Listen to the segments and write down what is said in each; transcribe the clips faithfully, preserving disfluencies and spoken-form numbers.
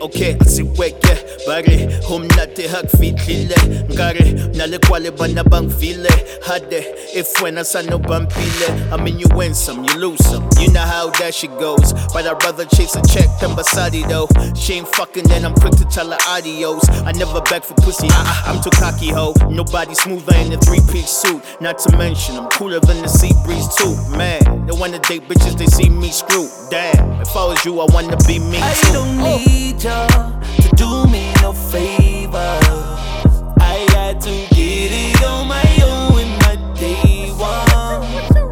okay, asiweke Bari, humnate hak fitlile Ngari, nale kwale bana bang file Hade, if when I no bampile I mean you win some, you lose some You know how that shit goes But I'd rather chase a check than Basadi though She ain't fucking then I'm quick to tell her adios I never beg for pussy, uh-uh, I'm too cocky ho Nobody smoother in a three-piece suit Not to mention, I'm cooler than the sea breeze too Man, they wanna date bitches, they see me screwed Damn, if I was you, I wanna be me too I don't need ya to do me no favor I got to get it on my own in my day one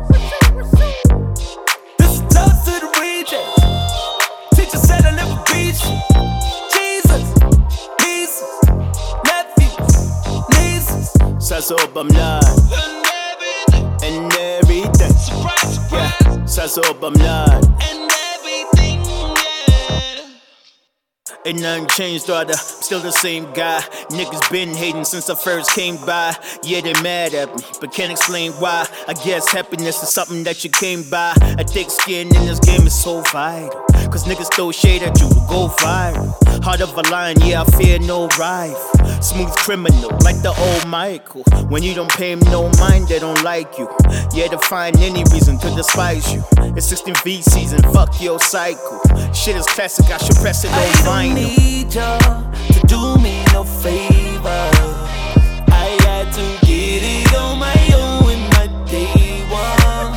This is tough to the region Teacher said I never beat you Jesus, nieces, nephews, nieces Sasa obamlan And everything Surprise, surprise Yeah, Sasa obamlan And everything, yeah Ain't nothing changed, brother, still the same guy Niggas been hating since I first came by Yeah, they mad at me, but can't explain why I guess happiness is something that you came by A thick skin in this game is so vital Cause niggas throw shade at you to go viral Heart of a lion, yeah, I fear no rival Smooth criminal, like the old Michael When you don't pay him no mind, they don't like you Yeah, to find any reason to despise you It's sixteen V season, fuck your cycle Shit is classic, I should press it on vinyl I don't need ya to do me no favor I got to get it on my own in my day one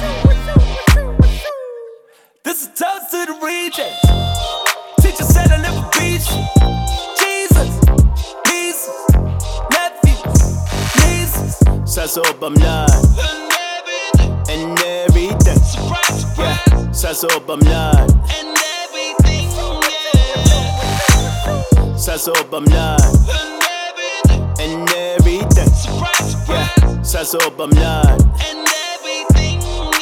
This is tough to the region Teacher said I never beat you Jesus, nieces, nephews, nieces Sasa obamlan And everything Surprise, surprise Yeah, Sasa obamlan And everything, yeah Sasa obamlan And everything Surprise, surprise Yeah, Sasa obamlan And everything,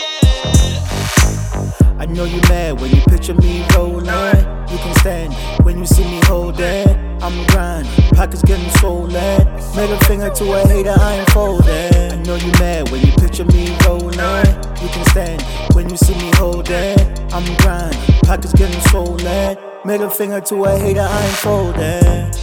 yeah I know you mad when you picture me rolling You can stand it when you see me holding I'm grinding, pockets getting swollen Middle finger to a hater, I ain't folding I know you mad when you picture me rolling You can stand it when you see me holding I'm grinding, pockets getting swollen Middle finger to a hater, I ain't folding